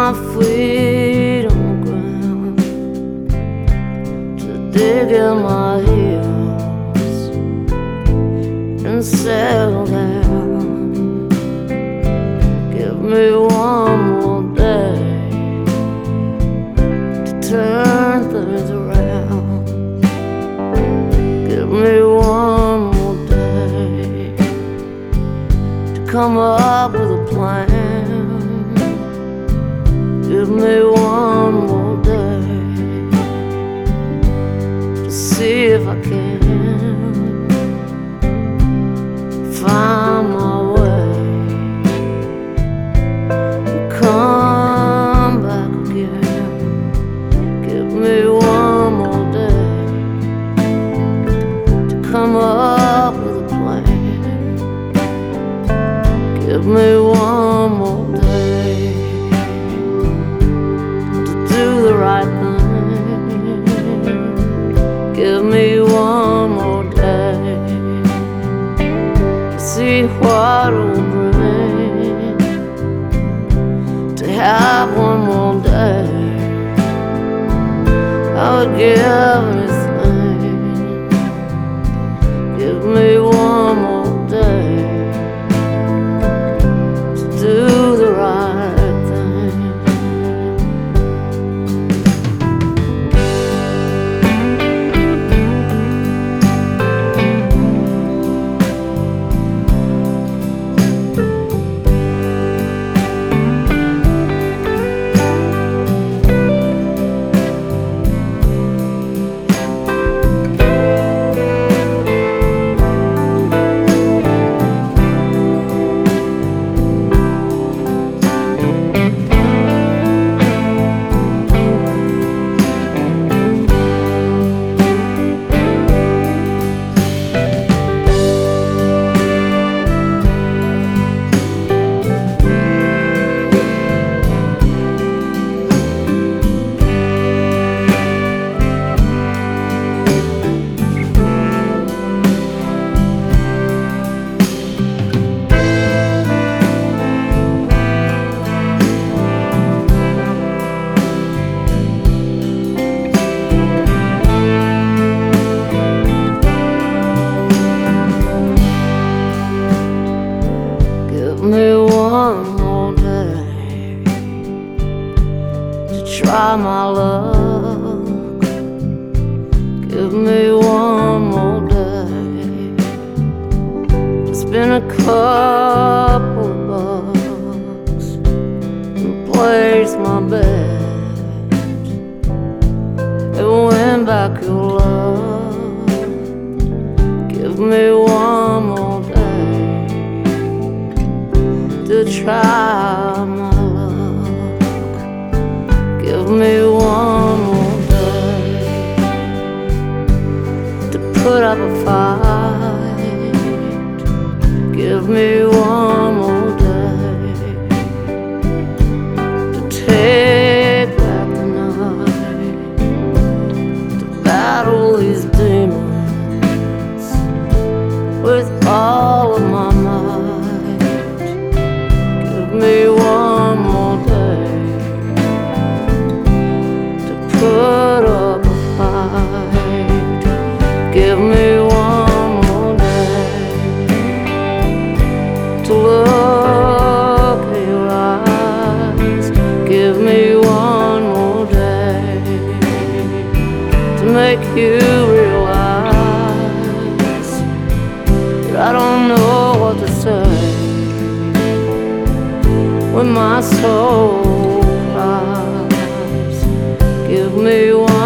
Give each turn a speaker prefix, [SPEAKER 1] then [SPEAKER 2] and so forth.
[SPEAKER 1] my feet on the ground, to dig in my heels and settle down. Give me one more day to turn things around. Give me one more day to come up with a plan. Give me one more day to see if I can find my way and come back again. Give me one more day to come up with a plan. Give me one more day do the right thing. Give me one more day to see what it will bring. To have one more day, I would give anything. Give me one more day to do the right thing. Give me one more day to try my luck. Give me one more day to spend a couple of bucks and place my bet and win back your love. Give me one more day to try my luck. Give me one more day to put up a fight. Give me one more day to take back the night, to battle these demons with all of my might. Give me one more day to put up a fight. Give me one more day to look in your eyes. Give me one more day to make you realize that I don't know what to say when my soul cries. Give me one